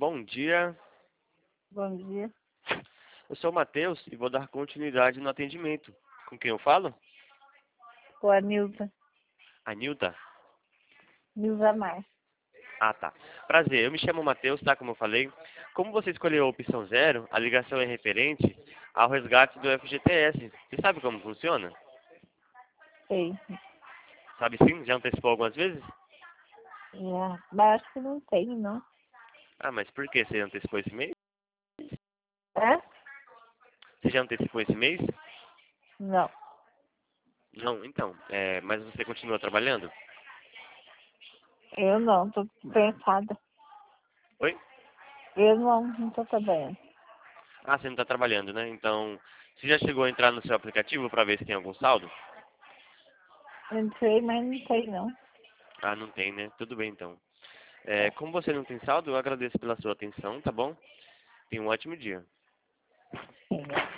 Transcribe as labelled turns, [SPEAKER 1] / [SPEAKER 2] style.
[SPEAKER 1] Bom dia,
[SPEAKER 2] Bom dia.
[SPEAKER 1] eu sou o Matheus e vou dar continuidade no atendimento. Com quem eu falo?
[SPEAKER 2] Com a Nilza.
[SPEAKER 1] A Nilda?
[SPEAKER 2] Nilza Mar.
[SPEAKER 1] Ah, tá. Prazer, eu me chamo Matheus, tá? Como eu falei. Como você escolheu a opção 0, a ligação é referente ao resgate do FGTS. Você sabe como funciona?
[SPEAKER 2] Sei.
[SPEAKER 1] Sabe sim? Já antecipou algumas vezes?
[SPEAKER 2] Mas acho que não tenho, não.
[SPEAKER 1] Ah, mas por que você antecipou esse mês?
[SPEAKER 2] É?
[SPEAKER 1] Você já antecipou esse mês?
[SPEAKER 2] Não.
[SPEAKER 1] Não, então. Mas você continua trabalhando?
[SPEAKER 2] Eu não, tô cansada.
[SPEAKER 1] Oi?
[SPEAKER 2] Eu não tô trabalhando.
[SPEAKER 1] Ah, você não está trabalhando, né? Então, você já chegou a entrar no seu aplicativo para ver se tem algum saldo?
[SPEAKER 2] Entrei, mas não tem, não.
[SPEAKER 1] Ah, não tem, né? Tudo bem, então. Como você não tem saldo, eu agradeço pela sua atenção, tá bom? Tenha um ótimo dia.
[SPEAKER 2] Sim.